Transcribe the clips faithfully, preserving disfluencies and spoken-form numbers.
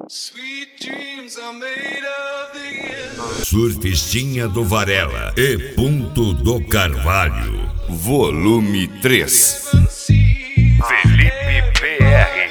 Surfistinha do Varela e Ponto do Carvalho, volume três. Felipe P R.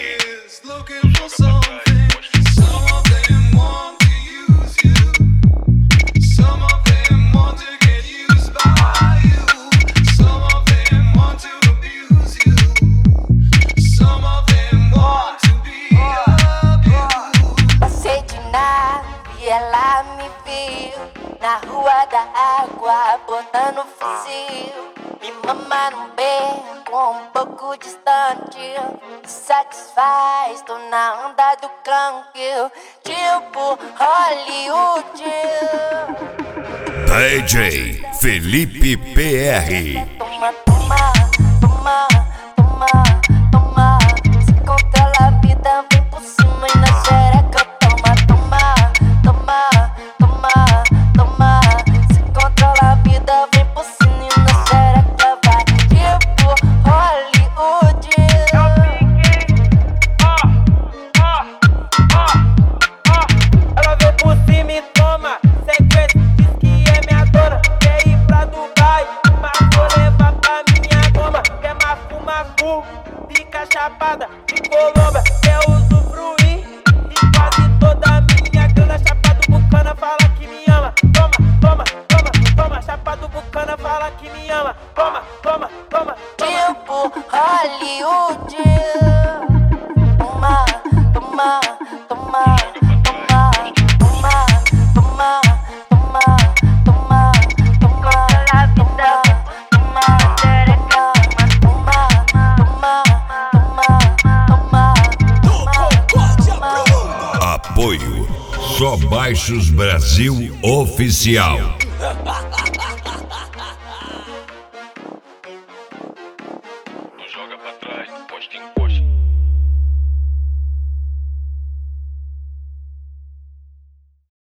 Ela me viu na rua da água, botando fuzil. Me mama num beco um pouco distante, satisfaz, tô na onda do canque, tipo Hollywood. D J Felipe P R. Toma, toma, toma, toma, toma. Se controla a vida, vem por cima e na xereca. Toma, toma, toma, toma, toma. Se controla a vida, vem por cima e na xereca. Vai tipo Hollywood. Ela vem por cima e toma sequência, diz que é minha dona. Quer ir pra Dubai, mas vou levar pra minha goma. Quer mafu-mafu, fica chapada de Colômbia. Quer usufruir de quase toda a minha grana. Chapa do Bucana fala que me ama. Toma, toma, toma, toma. Chapa do Bucana fala que me ama. Toma, toma, toma, toma. Tipo Hollywood. Toma, toma, toma, toma, toma, toma, toma, toma, toma, la vida, toma, tereca, toma, toma, toma, toma, toma. Apoio Só Baixos Brasil Oficial. Não joga pra trás, posta em